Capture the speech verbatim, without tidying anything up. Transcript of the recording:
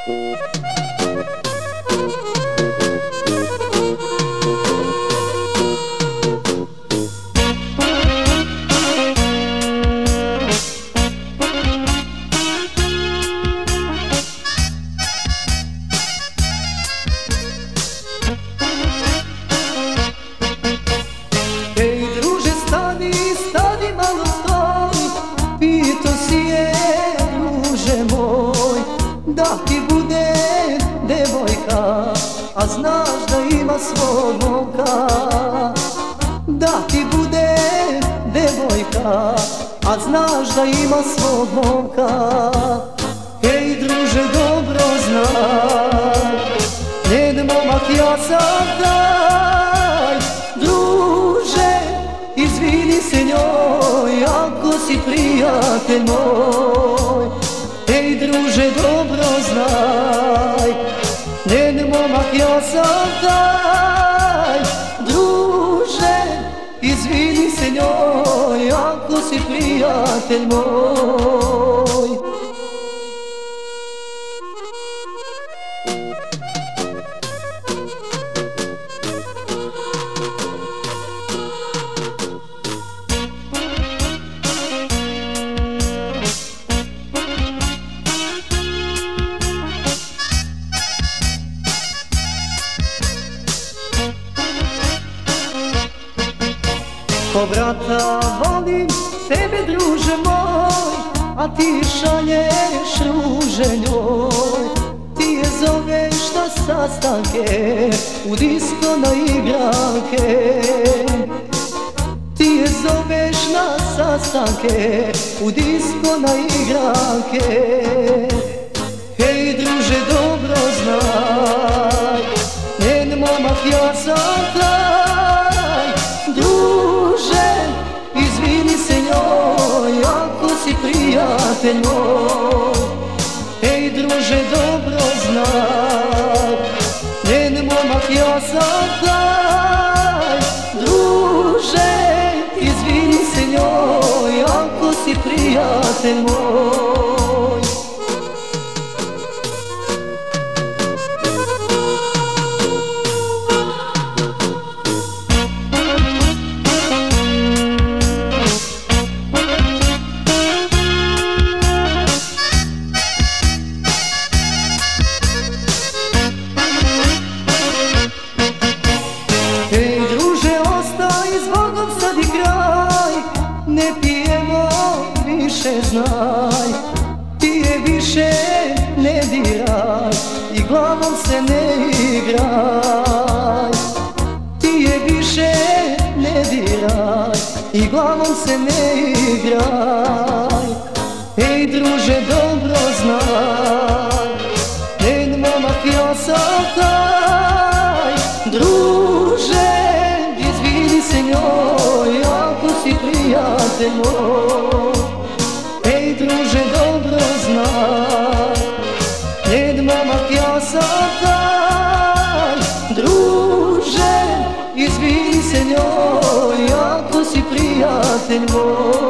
Da ti bude devojka, a znaš da ima svog momka. Da ti bude devojka, a znaš da ima svog momka. Ej druže, dobro znaj, njen momak ja sam taj. Druže, izvini se njoj, ako si prijatelj moj. Ej druže, dobro znaj, njen momak ja sam taj. Druže, izvini se njoj, ako si prijatelj moj. Ko brata volim tebe druže moj, a ti šalješ ruže njoj. Ti je zoveš na sastanke, u disko na igralke. Ti je zoveš na sastanke, u disko na igralke. Hej druže, dobro znaj, njen momak ja sam taj. Druže, izvini se njoj, ako si prijatelj moj. Ej druže, dobro znaj, njen momak ja sam taj. Druže, izvini se njoj, ako si prijatelj moj. Ne pijemo više, znaj, ti je više ne diraj i glavom se ne igraj. Ti je više ne diraj i glavom se ne igraj. Ej druže, dobro znaj, njen momak ja sam taj. Druže, izvini se njoj, ako si prijatelj moj. Ej druže, dobro znaj, njen momak ja sam taj. Druže, izvini se njoj, ako si prijatelj moj.